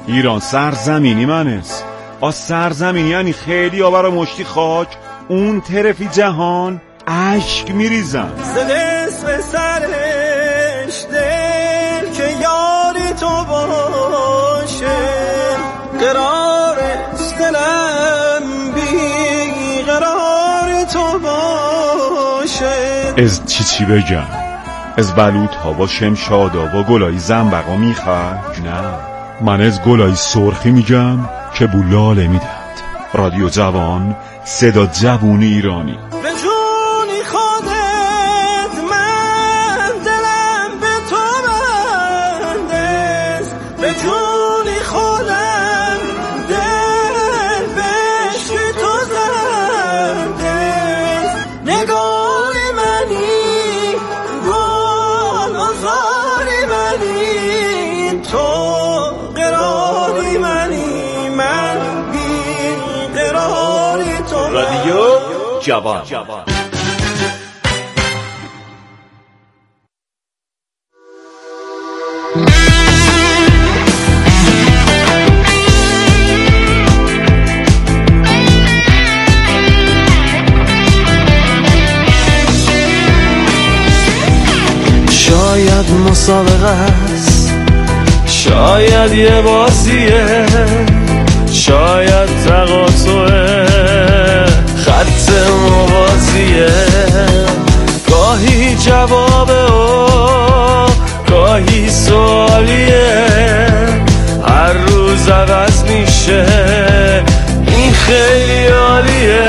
ایران سرزمینی منست. سرزمینی یعنی خیلی ها برا مشتی خاک اون طرفی جهان عشق میریزن. زدست به سرش دل که یاری تو باشه، قرارست دلم بی قرار تو باشه. از چی بگم؟ از بلوط ها و شمشادا و گلای زنبقا میخواد؟ نه، من از گلای سرخی میگم که بولاله میدهد. رادیو جوان، صدا جوون ایرانی. به جونی خودت من دلم به تو بندست، به جونی خودم دل بشک تو زندست. نگاه منی گل آزاری منی، تو قراری منی، من بی قراری تو. رادیو جوان. شاید مسابقه است، شاید یه بازیه، شاید تقاطعه خط موازیه. گاهی جوابه و گاهی سوالیه، هر روز عوض میشه، این خیلی عالیه.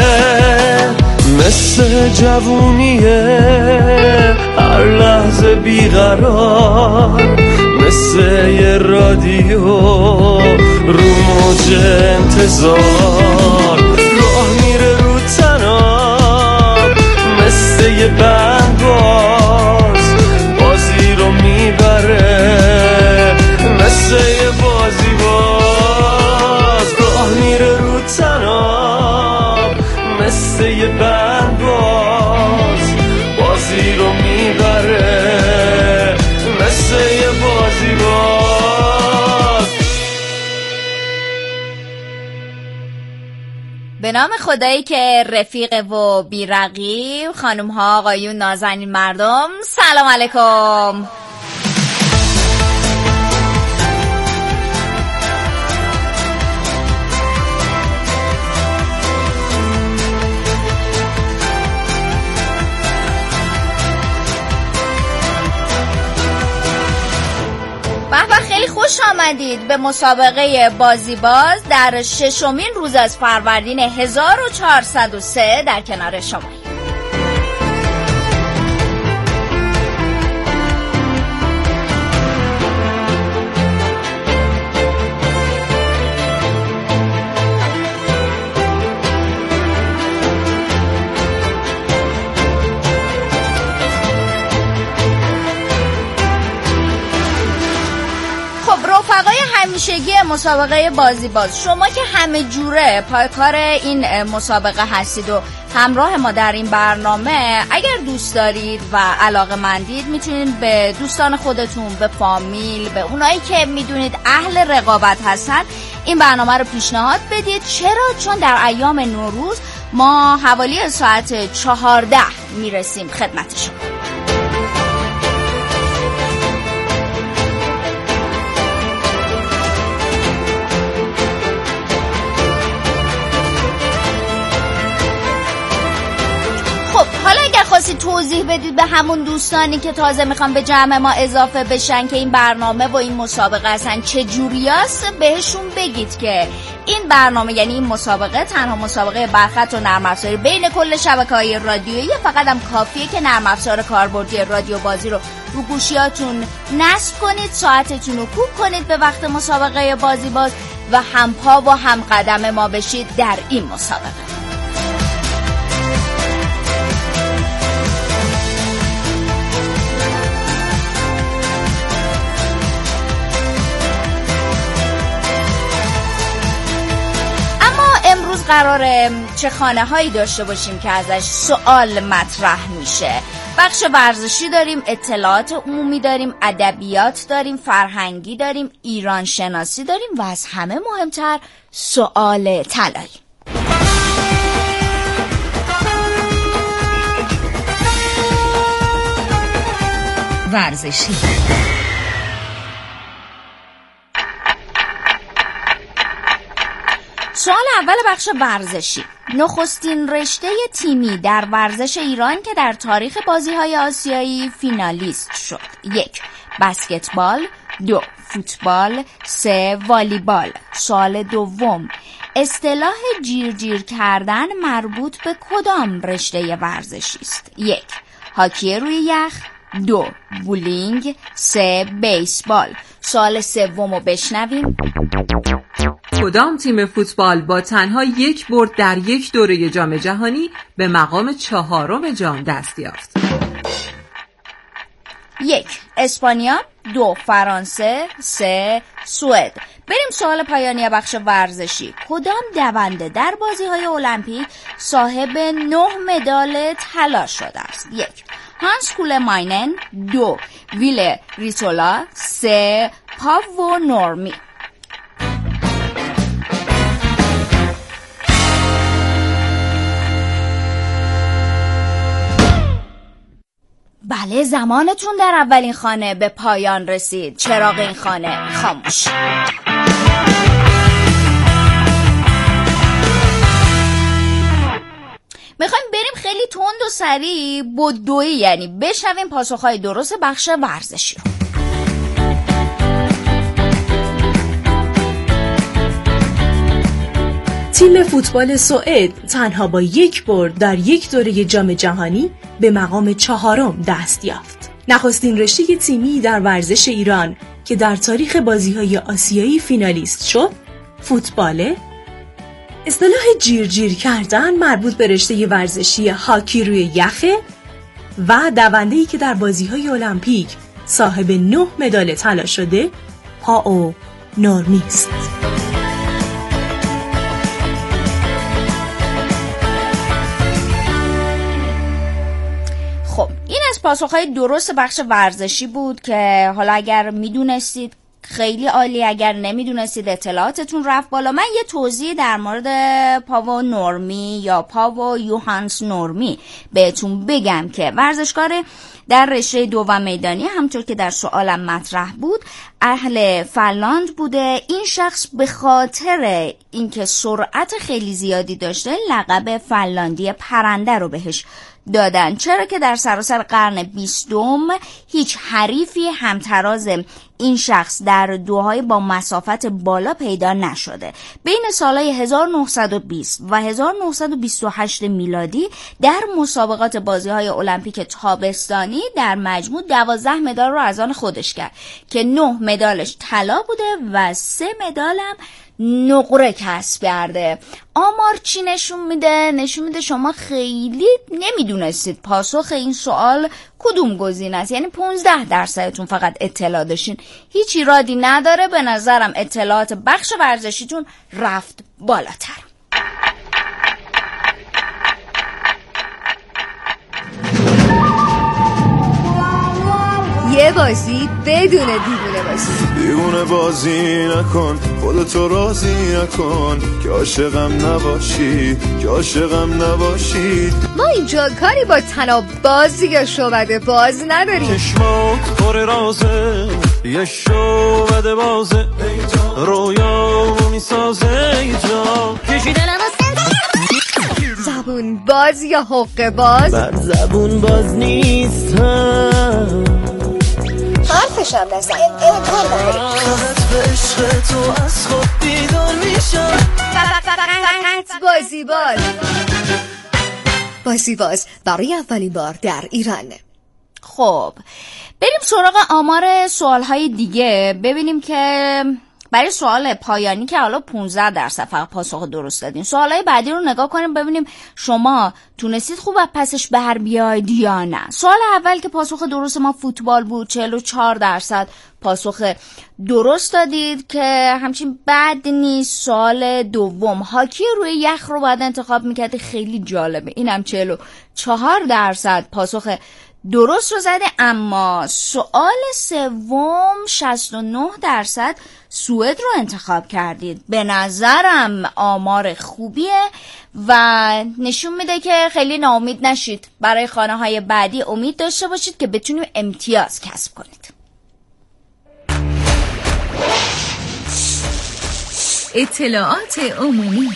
مثل جوونیه هر لحظه بیقرار، مثل یه رادیو رو موج انتظار. راه میره رو تناب مثل یه بندباز، بازی رو میبره مثل یه بازی باز. راه میره رو تناب مثل یه بندباز، بازی رو میبره مثل یه بازی باز. به نام خدایی که رفیق و بی‌رقیب. خانم ها، آقایون، نازنین مردم، سلام علیکم. خیلی خوش آمدید به مسابقه بازی باز در 6مین روز از فروردین 1403 در کنار شما. همیشگی مسابقه بازی باز، شما که همه جوره پایکار این مسابقه هستید و همراه ما در این برنامه، اگر دوست دارید و علاقه‌مندید میتونید به دوستان خودتون، به فامیل، به اونایی که میدونید اهل رقابت هستن این برنامه رو پیشنهاد بدید. چرا؟ چون در ایام نوروز ما حوالی ساعت 14 میرسیم خدمت شما. خواستید توضیح بدید به همون دوستانی که تازه میخوان به جمع ما اضافه بشن که این برنامه و این مسابقه اصلا چه جوریاست، بهشون بگید که این برنامه، یعنی این مسابقه، تنها مسابقه برخط و نرم افزاری بین کل شبکه‌های رادیویی. فقط هم کافیه که نرم افزار کاربردی رادیو بازی رو گوشیاتون نصب کنید، ساعتتون رو کوک کنید به وقت مسابقه بازی باز و همپا و هم قدم ما بشید در این مسابقه. قراره چه خانه هایی داشته باشیم که ازش سوال مطرح میشه. بخش ورزشی داریم، اطلاعات عمومی داریم، ادبیات داریم، فرهنگی داریم، ایران شناسی داریم و از همه مهمتر سوال طلایی. ورزشی. سوال اول بخش ورزشی: نخستین رشته تیمی در ورزش ایران که در تاریخ بازی‌های آسیایی فینالیست شد. 1. بسکتبال. 2. فوتبال. 3. والیبال. سوال دوم: اصطلاح جیر کردن مربوط به کدام رشته ورزشی است؟ 1. هاکی روی یخ. 2. بولینگ. 3. بیسبال. سوال سومو بشنویم. کدام تیم فوتبال با تنها یک برد در یک دوره جام جهانی به مقام 4م جام دست یافت؟ 1. اسپانیا. 2. فرانسه. 3. سوئد. بریم سوال پایانی بخش ورزشی: کدام دونده در بازی‌های المپیک صاحب 9 مدال طلا شده است؟ 1. هانس کولماینن. 2. ویل ریتولا. 3. پاو نورمی. بله، زمانتون در اولین خانه به پایان رسید. چراغ این خانه خاموش. میخوایم بریم خیلی تند و سریع بدویی، یعنی بشنویم پاسخهای درست بخش ورزشی رو. تیم فوتبال سوئد تنها با یک برد در یک دوره جام جهانی به مقام 4م دست یافت. نخستین رشته تیمی در ورزش ایران که در تاریخ بازی‌های آسیایی فینالیست شد، فوتباله. اصطلاح جیر کردن مربوط به رشته ورزشی هاکی روی یخه و دونده‌ای که در بازی‌های المپیک صاحب 9 مدال طلا شده، پاو نورمی است. خب این از پاسخهای درست بخش ورزشی بود که حالا اگر میدونستید خیلی عالی، اگر نمیدونستید اطلاعاتتون رفت بالا. من یه توضیح در مورد پاو نورمی یا پاو یوهانس نورمی بهتون بگم که ورزشکار در رشته دوم میدانی، همونطور که در سوالم مطرح بود، اهل فنلاند بوده. این شخص به خاطر اینکه سرعت خیلی زیادی داشته لقب فنلاندی پرنده رو بهش دادن، چرا که در سراسر قرن 20 هیچ حریفی همتراز این شخص در دوهای با مسافت بالا پیدا نشده. بین سالهای 1920 و 1928 میلادی در مسابقات بازی‌های المپیک تابستانی در مجموع 12 مدال رو از آن خودش کرد که 9 مدالش طلا بوده و 3 مدال هم نقره کسب کرده. آمار چی نشون میده؟ نشون میده شما خیلی نمیدونستید پاسخ این سوال کدوم گزینه است، یعنی 15% فقط اطلاع داشتین. هیچ ایرادی نداره، به نظرم اطلاعات بخش ورزشیتون رفت بالاتر. یه بازی بدون دیوونه بازی. دیوونه بازی نکن، خودتو راضی نکن که عاشقم نباشی، که عاشقم نباشی. ما اینجا کاری با تناب بازی یا شعبده باز نداریم. چشمات پر رازه، یه شعبده بازه، رویامو میسازه ایجا کشیدنم زبون باز یا حقه باز؟ من زبون باز نیستم، حرفشم نزن، امکان نداری. به عشق تو از خود بیدار میشم. فقط بازی باز. بازی باز برای اولین بار در ایران. خب بریم سراغ آمار سوالهای دیگه، ببینیم که برای سوال پایانی که حالا 15% فقط پاسخ درست دادین. سوالای بعدی رو نگاه کنیم ببینیم شما تونستید خوب از پسش بر بیاید یا نه. سوال اول که پاسخ درست ما فوتبال بود، 44% پاسخ درست دادید که همچین بد نیست. سوال دوم هاکی روی یخ رو باید انتخاب میکردی، خیلی جالبه، اینم 44% پاسخ درست رو زده. اما سوال سوم 69% سوئد رو انتخاب کردید. به نظرم آمار خوبیه و نشون میده که خیلی ناامید نشید. برای خانه‌های بعدی امید داشته باشید که بتونید امتیاز کسب کنید. اطلاعات عمومی.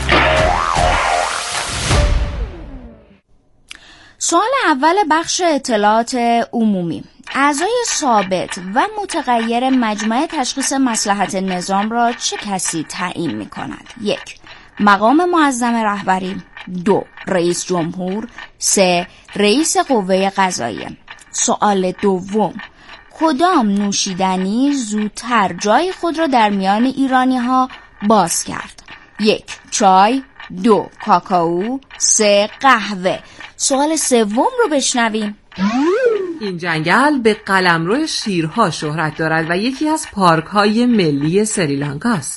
سوال اول بخش اطلاعات عمومی. اعضای ثابت و متغیر مجمع تشخیص مصلحت نظام را چه کسی تعیین می کند؟ 1. مقام معظم رهبری. 2. رئیس جمهور. 3. رئیس قوه قضاییه. سوال دوم. کدام نوشیدنی زودتر جای خود را در میان ایرانی ها باز کرد؟ 1. چای. 2. کاکائو. 3. قهوه. سوال سوم رو بشنویم. این جنگل به قلمرو شیرها شهرت دارد و یکی از پارک‌های ملی سریلانکا است.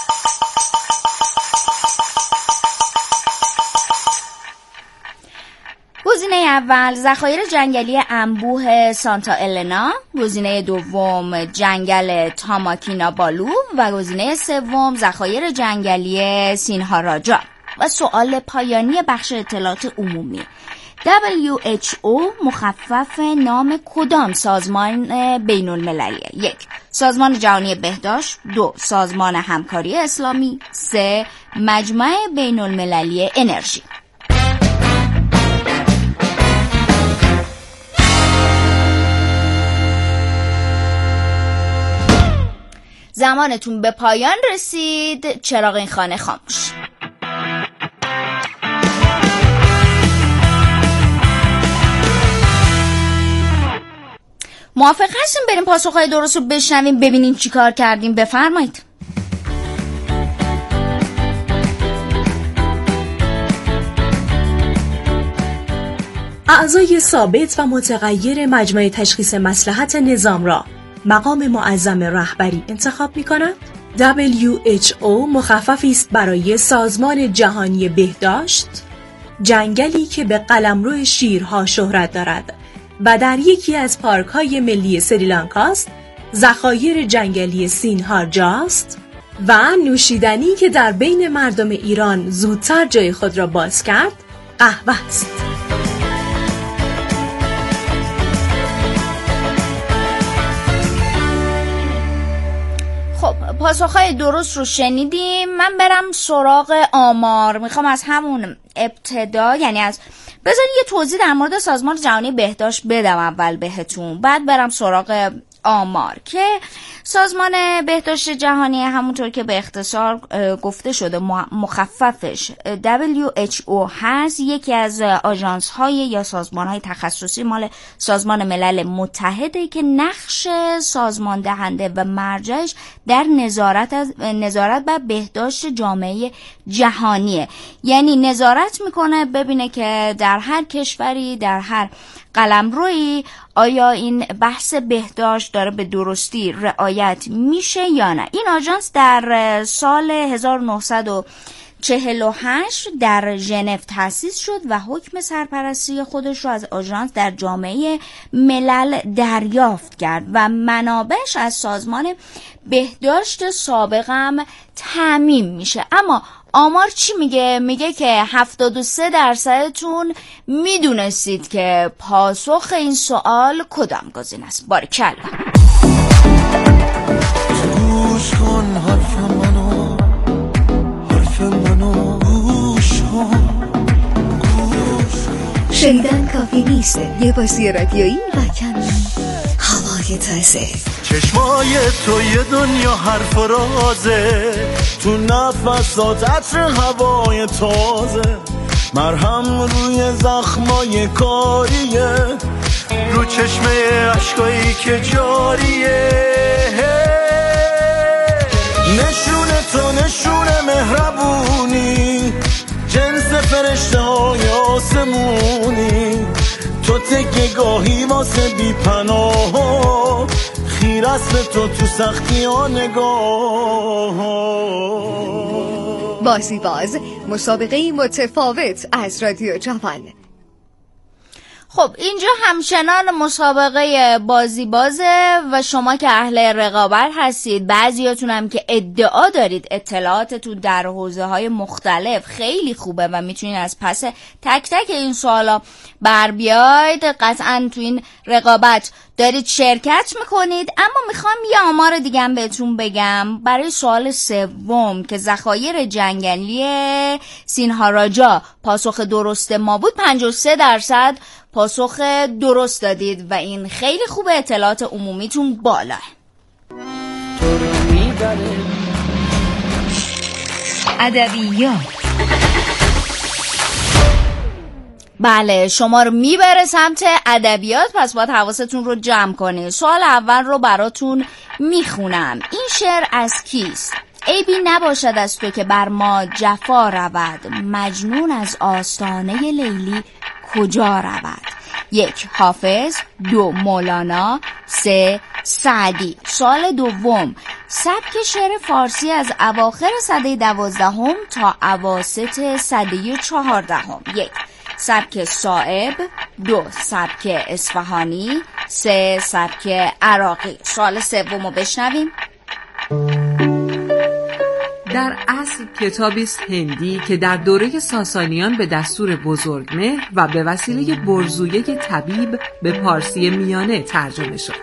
گزینه اول ذخایر جنگلی انبوه سانتا النا، گزینه دوم جنگل تاماکینابالو و گزینه سوم ذخایر جنگلی سینهاراجا. و سوال پایانی بخش اطلاعات عمومی. WHO مخفف نام کدام سازمان بین المللیه؟ 1. سازمان جهانی بهداشت. 2. سازمان همکاری اسلامی. 3. مجمع بین المللی انرژی. زمانتون به پایان رسید. چراغ این خانه خاموش. موافق هستیم بریم پاسخهای درست رو بشنویم ببینیم چی کار کردیم؟ بفرمایید. اعضای ثابت و متغیر مجمع تشخیص مصلحت نظام را مقام معظم رهبری انتخاب می کند. WHO مخففی است برای سازمان جهانی بهداشت، جنگلی که به قلمرو شیرها شهرت دارد و در یکی از پارک‌های ملی سریلانکاست، ذخایر جنگلی سینهاراجاست و نوشیدنی که در بین مردم ایران زودتر جای خود را باز کرد، قهوه است. خب پاسخهای درست رو شنیدیم. من برم سراغ آمار. میخوام از همون ابتدا، یعنی از بذارید یه توضیح در مورد سازمان جهانی بهداشت بدم اول بهتون، بعد برم سراغ آمار. که سازمان بهداشت جهانی همونطور که به اختصار گفته شده مخففش WHO هست، یکی از آژانس های یا سازمان های تخصصی مال سازمان ملل متحده که نقش سازمان دهنده و مرجعش در نظارت بر بهداشت جامعه جهانیه. یعنی نظارت میکنه ببینه که در هر کشوری، در هر قلمرویی آیا این بحث بهداشت داره به درستی رعایت میشه یا نه. این آژانس در سال 1948 در ژنو تأسیس شد و حکم سرپرستی خودش رو از آژانس در جامعه ملل دریافت کرد و منابعش از سازمان بهداشت سابقم تامین میشه. اما آمار چی میگه؟ میگه که 73%تون میدونستید که پاسخ این سوال کدام گزینه است. باریکلا. گوش کن حرف منو گوش کن. شنیدن کافی نیست. یه بازی رادیویی و کمی هوای تازه. چشمای تو یه دنیا حرف و رازه، تو نفسات عطر هوای تازه، مرهم روی زخمای کاریه، رو چشمه عشقایی که جاریه. نشون تو نشون مهربونی، جنس فرشته های آسمونی، تو تکه گاهی واسه بی پناه، خیر است به تو سختی ها نگاه. بازی باز، مسابقه متفاوت از رادیو جوان. خب اینجا همچنان مسابقه بازی بازه و شما که اهل رقابت هستید، بعضیاتون هم که ادعا دارید اطلاعاتتون در حوزه‌های مختلف خیلی خوبه و میتونید از پس تک تک این سوالا بر بیاید، قطعا تو این رقابت دارید شرکت میکنید. اما میخوام یه آمار دیگه هم بهتون بگم برای سوال سوم که ذخایر جنگلی سینهاراجا پاسخ درست ما بود، 53% پاسخ درست دادید و این خیلی خوبه، اطلاعات عمومیتون بالاه. ادبیات. بله، شما رو میبره سمت ادبیات، پس باید حواستون رو جمع کنید. سوال اول رو براتون میخونم. این شعر از کیست؟ عیبی نباشد از تو که بر ما جفا رود، مجنون از آستانه لیلی کجا رود؟ 1. حافظ، 2. مولانا، 3. سعدی. سوال دوم، سبک شعر فارسی از اواخر سده 12 تا اواسط سده 14. 1. سبک صائب، 2. سبک اصفهانی، 3. سبک عراقی. سوال سوم رو بشنویم. در اصل کتابی است هندی که در دوره ساسانیان به دستور بزرگمهر و به وسیله برزویه طبیب به پارسی میانه ترجمه شد.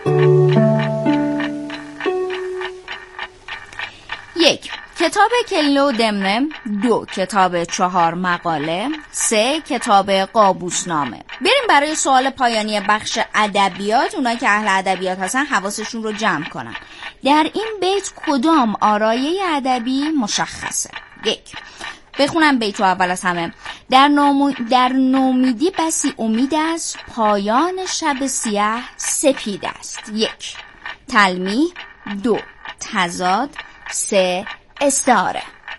1. کتاب کلیله و دمنه، 2. کتاب 4 مقاله، 3. کتاب قابوسنامه. بریم برای سوال پایانی بخش ادبیات. اونایی که اهل ادبیات هستن حواسشون رو جمع کنن. در این بیت کدام آرایه ادبی مشخصه؟ 1. بخونم بیت رو اول از همه. در نومیدی بسی امید است، پایان شب سیاه سپید است. 1. تلمیح، 2. تضاد، 3. استعاره.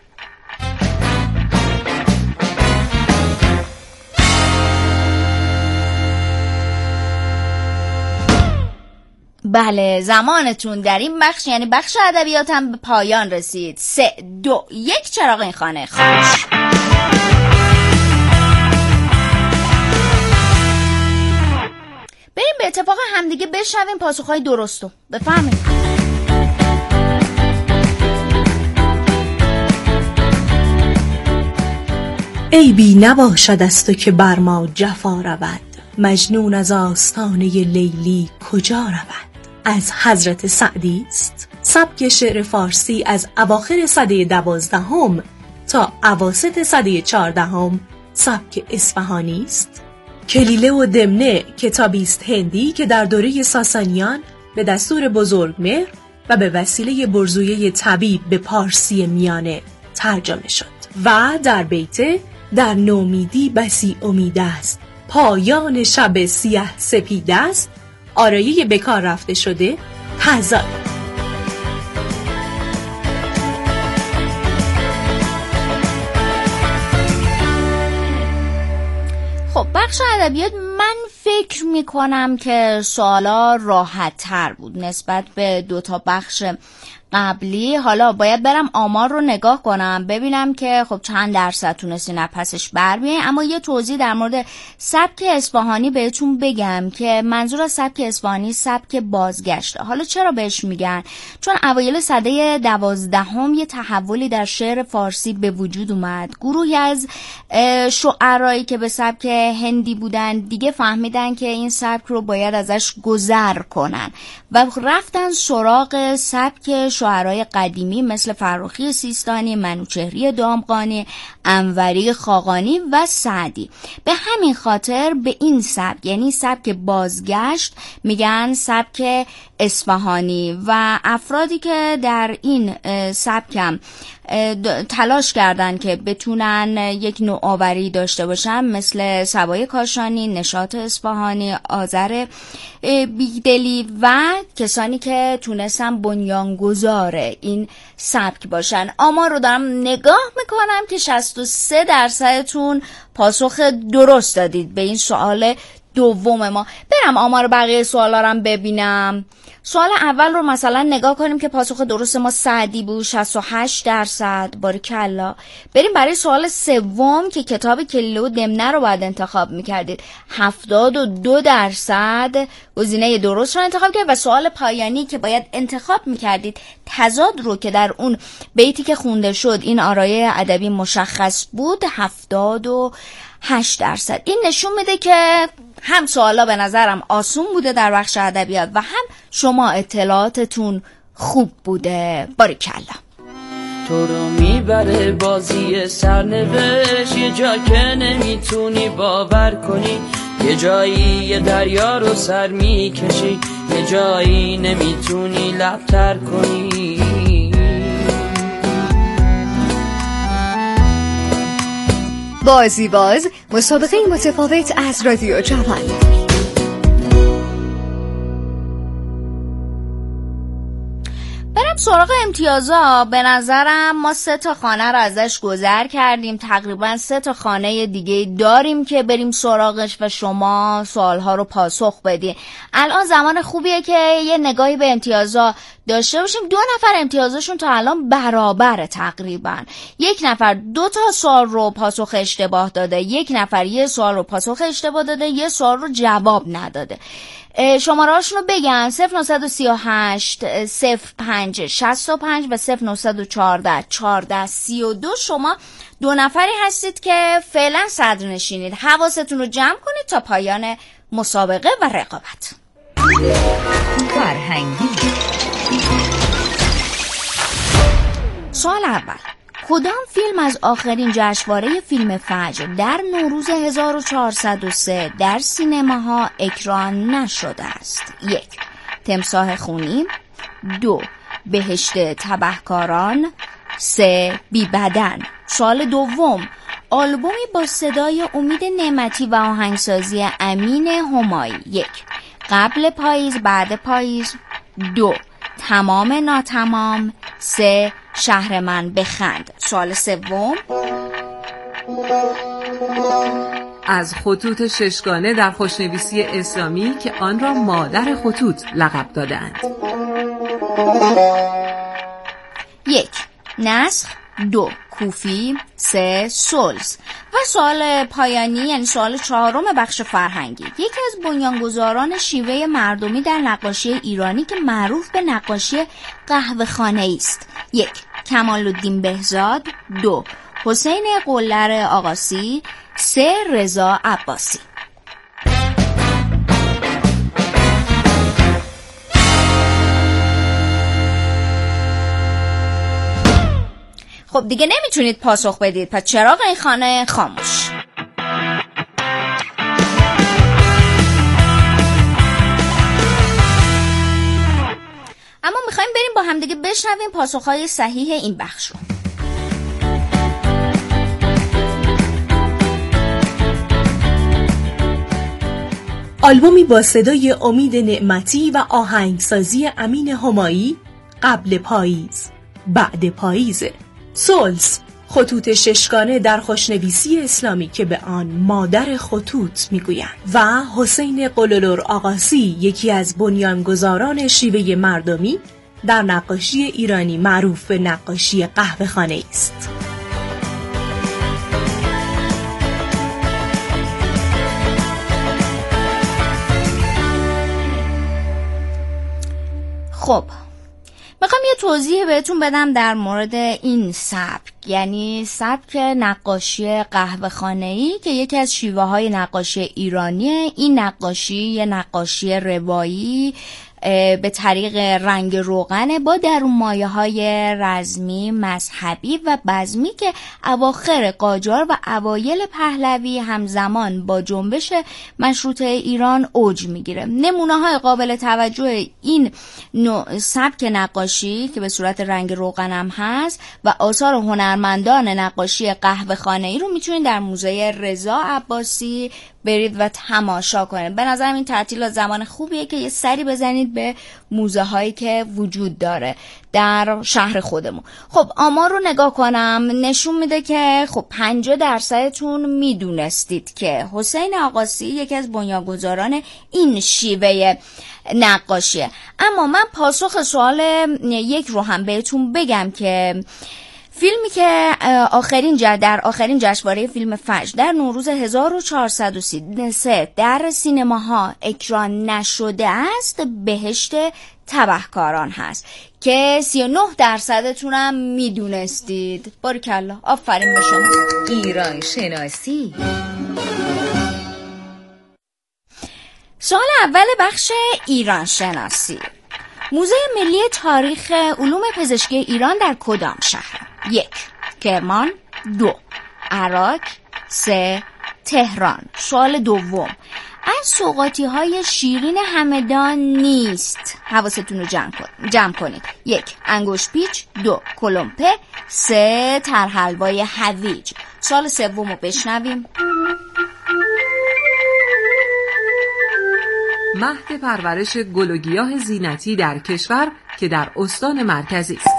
بله، زمانتون در این بخش یعنی بخش ادبیات هم به پایان رسید. 3، 2، 1 چراغ این خانه خاموش. بریم به اتفاق همدیگه بشنویم پاسخهای درستو. بفهمید. عیبی نباشد از تو که بر ما جفا رود، مجنون از آستانه لیلی کجا رود؟ از حضرت سعدی است. سبک شعر فارسی از اواخر سده 12 تا اواسط سده 14 سبک اصفهانی است. کلیله و دمنه کتابی است هندی که در دوره ساسانیان به دستور بزرگمهر و به وسیله برزویه طبیب به پارسی میانه ترجمه شد. و در بیت در نومیدی بسی امید است، پایان شب سیاه سپید است، آرایه بکار رفته شده تضاد. خب بخش ادبیات من فکر میکنم که سوالا راحت تر بود نسبت به 2 تا بخش قبلی. حالا باید برم آمار رو نگاه کنم ببینم که خب چند درصد تونستین از پسش بر بیاین. اما یه توضیح در مورد سبک اصفهانی بهتون بگم که منظور از سبک اصفهانی سبک بازگشته. حالا چرا بهش میگن؟ چون اوایل سده 12 یه تحولی در شعر فارسی به وجود اومد. گروهی از شعرایی که به سبک هندی بودن دیگه فهمیدن که این سبک رو باید ازش گذر کنن و رفتن سراغ سبک شعرای قدیمی مثل فرخی سیستانی، منوچهری دامغانی، انوری خاقانی و سعدی. به همین خاطر به این سبک یعنی سبک بازگشت میگن سبک اصفهانی و افرادی که در این سبکم تلاش کردن که بتونن یک نوآوری داشته باشن، مثل سبای کاشانی، نشاط اصفهانی، آذر بیگدلی و کسانی که تونستن بنیانگذار این سبک باشن. آمار رو دارم نگاه میکنم که 63%تون پاسخ درست دادید به این سوال دوم ما. برم آمار بقیه سوالا رو ببینم. سوال اول رو مثلا نگاه کنیم که پاسخ درست ما سعدی بود، 68%. باریکلا. بریم برای سوال سوم که کتاب کلیله و دمنه رو باید انتخاب میکردید، 72% گزینه درست رو انتخاب کردید. و سوال پایانی که باید انتخاب میکردید تضاد رو که در اون بیتی که خونده شد این آرای ادبی مشخص بود، 78%. این نشون میده که هم سوالا به نظرم آسون بوده در بخش ادبیات و هم شما اطلاعاتتون خوب بوده. باریکلا. تو رو میبره بازی سرنوشت، یه جا که نمیتونی باور کنی، یه جایی یه دریا رو سر میکشی، یه جایی نمیتونی لبتر کنی. بازی باز، مسابقه متفاوت از رادیو جوان. برم سراغ امتیازا. به نظرم ما 3 خانه رو ازش گذر کردیم، تقریبا 3 خانه دیگه داریم که بریم سراغش و شما سوالها رو پاسخ بدین. الان زمان خوبیه که یه نگاهی به امتیازا داشته باشیم. 2 نفر امتیازشون تا الان برابره تقریبا. 1 نفر 2 سوال رو پاسخ اشتباه داده، 1 نفر 1 سوال رو پاسخ اشتباه داده، 1 سوال رو جواب نداده. شماره‌هاشون رو بگم: 0938 05 65 و 0914 1432. شما 2 نفری هستید که فعلا صدرنشینید. حواستون رو جمع کنید تا پایان مسابقه و رقابت. فرهنگی. سوال اول: کدام فیلم از آخرین جشنواره فیلم فجر در نوروز 1403 در سینماها اکران نشده است؟ 1. تمساح خونی. 2. بهشت تبهکاران. 3. بی بدن. سوال دوم: آلبومی با صدای امید نعمتی و آهنگسازی امین همایی. 1. قبل پاییز بعد پاییز. 2. تمام ناتمام. 3. شهر من بخند. سوال سوم: از خطوط ششگانه در خوشنویسی اسلامی که آن را مادر خطوط لقب دادند. 1. نسخ. 2. کوفی. 3. سلس. و سوال پایانی یعنی سوال 4 بخش فرهنگی: یکی از بنیانگذاران شیوه مردمی در نقاشی ایرانی که معروف به نقاشی قهوه‌خانه‌ای است. 1. کمال‌الدین بهزاد. 2. حسین قلر آقاسی. 3. رضا عباسی. خب دیگه نمیتونید پاسخ بدید، پس چراغ این خانه خاموش. اما میخوایم بریم با هم دیگه بشنویم پاسخهای صحیح این بخش رو. آلبومی با صدای امید نعمتی و آهنگسازی امین همایی. قبل پاییز بعد پاییز. سلس، خطوط ششگانه در خوشنویسی اسلامی که به آن مادر خطوط میگویند. و حسین قللر آقاسی، یکی از بنیانگذاران شیوه مردمی در نقاشی ایرانی معروف به نقاشی قهوه‌خانه‌ای است. خب میخوام یه توضیح بهتون بدم در مورد این سبک، یعنی سبک نقاشی قهوه‌خانه‌ای که یکی از شیوه های نقاشی ایرانیه. این نقاشی یه نقاشی روایی به طریق رنگ روغن با درون مایه های رزمی، مذهبی و بزمی که اواخر قاجار و اوایل پهلوی همزمان با جنبش مشروطه ایران اوج میگیره. نمونه های قابل توجه این نوع سبک نقاشی که به صورت رنگ روغن هم هست و آثار هنرمندان نقاشی قهوه خانه‌ای رو میتونید در موزه رضا عباسی برید و تماشا کنید. به نظرم این تعطیلات زمان خوبیه که یه سری بزنید به موزه هایی که وجود داره در شهر خودمون. خب آمار رو نگاه کنم نشون میده که خب 50%تون میدونستید که حسین آقاسی یکی از بنیانگذاران این شیوه نقاشیه. اما من پاسخ سوال یک رو هم بهتون بگم که فیلمی که در آخرین جشنواره فیلم فجر در نوروز 1433 در سینماها اکران نشده است، بهشت تبهکاران هست که 39%تون هم میدونستید. باریکلا، آفرین به شما. ایران شناسی. سوال اول بخش ایران شناسی. موزه ملی تاریخ علوم پزشکی ایران در کدام شهر؟ 1. کرمان. 2. عراق. 3. تهران. سوال دوم. از سوغاتی های شیرین همدان نیست. حواستون رو جمع کنید. 1. انگشت پیچ. 2. کلمپه. 3. ترحلوای هویج. سوال سوم رو بشنویم. مهد پرورش گل و گیاه زینتی در کشور که در استان مرکزی است.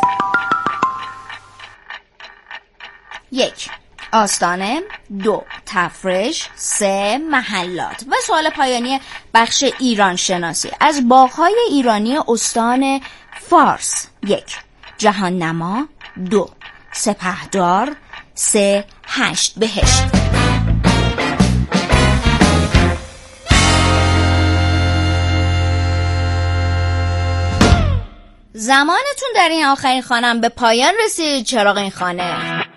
1. آستانه. 2. تفرش. 3. محلات. و سوال پایانی بخش ایران شناسی. از باغ‌های ایرانی استان فارس. 1. جهان نما. 2. سپهدار. 3. 8 بهشت. زمانتون در این آخرین خانم به پایان رسید. چراغ این خانه.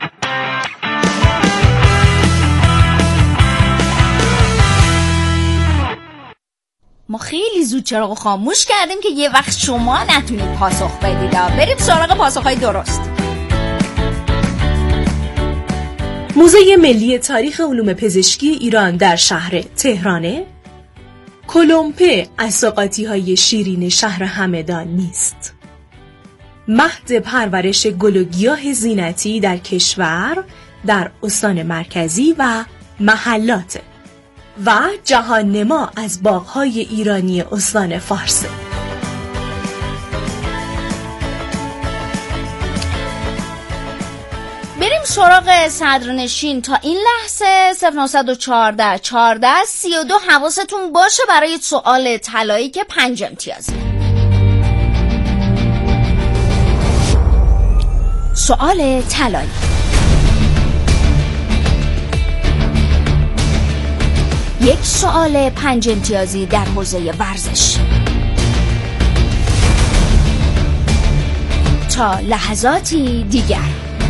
ما خیلی زود چراغو خاموش کردیم که یه وقت شما نتونید پاسخ بدید. بریم سراغ پاسخهای درست. موزه ملی تاریخ علوم پزشکی ایران در شهر تهرانه. کلمپه از سوغاتی‌های شیرین شهر همدان نیست. مهد پرورش گل و گیاه زینتی در کشور در استان مرکزی و محلات و جهان نما از باغ‌های ایرانی استان فارس. بریم سراغ صدرنشین. تا این لحظه 0914 14 32 حواستون باشه برای سوال طلایی که 5 امتیازه. سوال طلایی. یک سوال 5 امتیازی در حوزه ورزش. تا لحظاتی دیگر.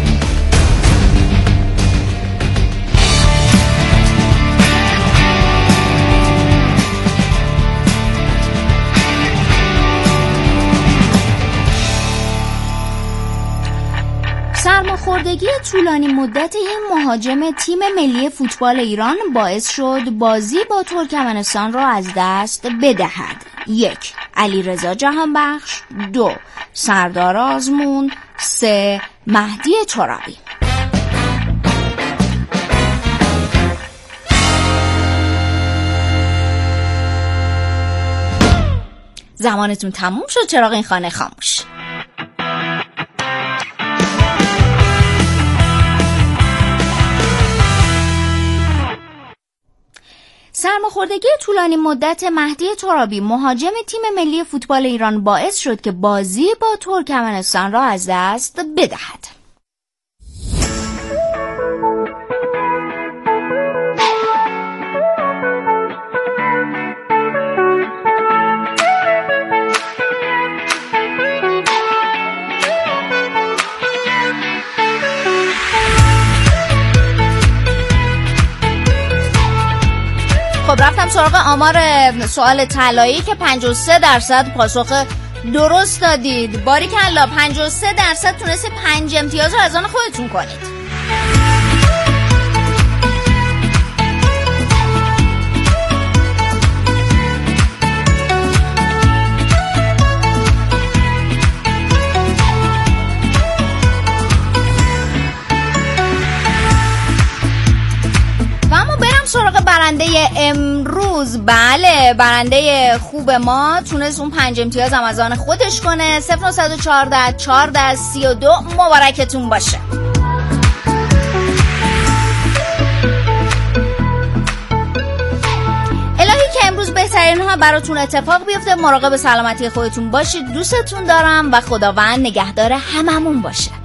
سرماخوردگی طولانی مدت این مهاجم تیم ملی فوتبال ایران باعث شد بازی با ترکمنستان را از دست بدهد. 1. علیرضا جهانبخش. 2. سردار آزمون. 3. مهدی ترابی. زمانتون تموم شد. چراغ این خانه خاموش. سرماخوردگی طولانی مدت مهدی ترابی مهاجم تیم ملی فوتبال ایران باعث شد که بازی با ترکمنستان را از دست بدهد. خب رفتم برم سراغ آمار سوال طلایی که 53% پاسخ درست دادید. باریکلا، 53% تونستید 5 امتیاز رو از آن خودتون کنید. سراغ برنده امروز. بله، برنده خوب ما تونست اون 5 امتیاز هم از آن خودش کنه. 0914 14 32 مبارکتون باشه. الهی که امروز بهترین ها براتون اتفاق بیفته. مراقب سلامتی خودتون باشید. دوستتون دارم و خداوند نگهدار هممون باشه.